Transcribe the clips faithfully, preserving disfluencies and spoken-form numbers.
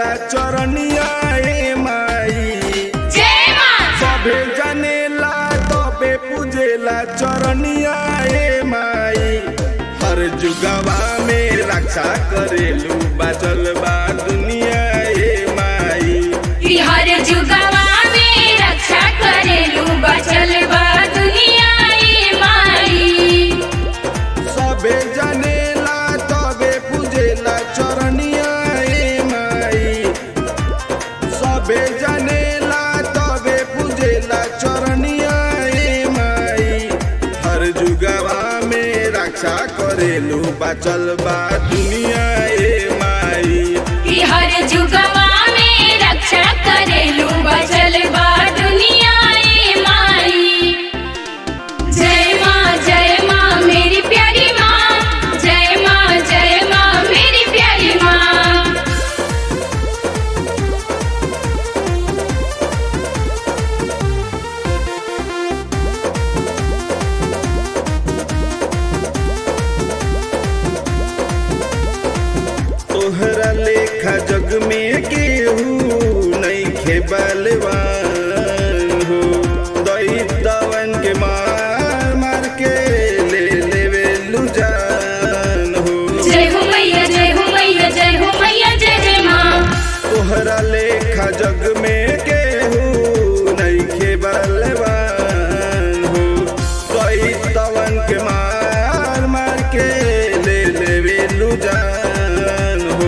पूजेला चरनिया ए माई जय माँ सभे जनेला तबे पूजेला चरनिया ए माई हर जुगवा में रक्षा करेलू बाचल बा दुनिया ए माई कि हर जुगवा में रक्षा करेलू बचल बा दुनिया ए माई। सबे जनेला तबे पूजेला चरनिया ए माई सबे जनेला तबे पूजेला चरनिया ए माई हर जुगवा में रक्षा करेलू बाचल बा दुनिया ए माई कि हर जुगवा में रक्षा करेलू बचल बा दुनिया ए माई। जय माँ जय माँ मेरी प्यारी माँ, जय माँ जय माँ मेरी प्यारी माँ। तोहरा लेखा जग में केहू नइखे बलवान हो दैतवन के मार मार के ले लेवे लुजान हो जय हो मैया जय हो मैया जय हो मैया जय जय माँ। तोहरा लेखा जग में केहू नइखे बलवान हो दैतवन के मार मार के ले लेवे लुजान हो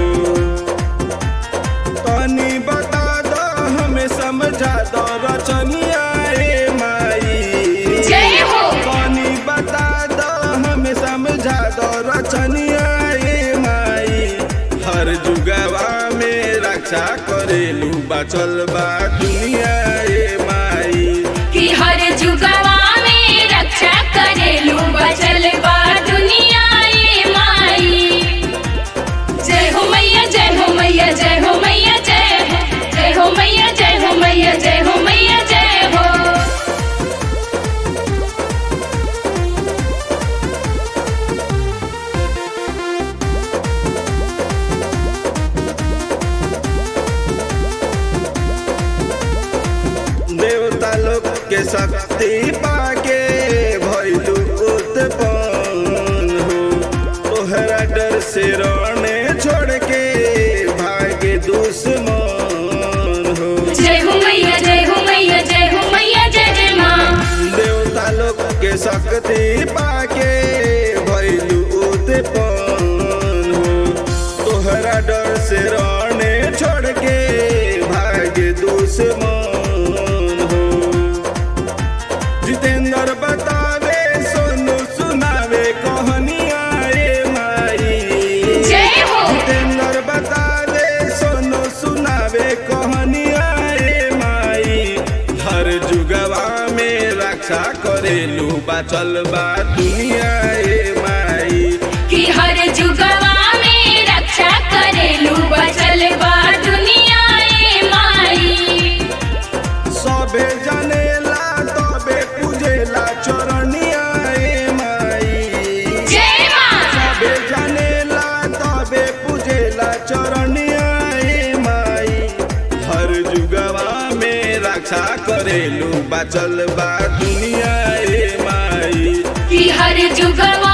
तनी बता दो हमें समझा दो रचनिया ए माई जय हो तनी बता दो हमें समझा दो रचनिया ए माई हर जुगवा में रक्षा करेलू बाचल बा दुनिया ए माई कि हर जुगवा में रक्षा करेलू बचल बा दुनिया ए माई। जय हो मैया जय हो मैया जय हो मैया जय हो जय हो मैया जय हो मैया जय हो मैया जय हो। देवता लोग के शक्ति पाके भइलू उत्पन्न हो तोहरा डर से रोने छोड़ के भागे दुश्मन हो जय हो मैया जय हो मैया जय हो मैया जय जय माँ। देवता लोग के शक्ति पाके भइलू उत्पन्न हो तोहरा डर से रोने छोड़ के भागे दुश्मन हो जितेंद्र बतावे सोनू सुनावे कहानिया ए माई जय हो जितेंद्र बतावे सोनू सुनावे कहानिया ए माई हर जुगवा में रक्षा करेलू बाचल बा दुनिया ए माई कि हर जुगवा में रक्षा करेलू बचल बा दुनिया ए माई। सबे जनेला तबे पूजेला चरनिया ए माई जय माँ सबे जनेला तबे पूजेला चरनिया ए माई हर जुगवा में रक्षा करेलू बाचल बा दुनिया ए माई कि हर जुगवा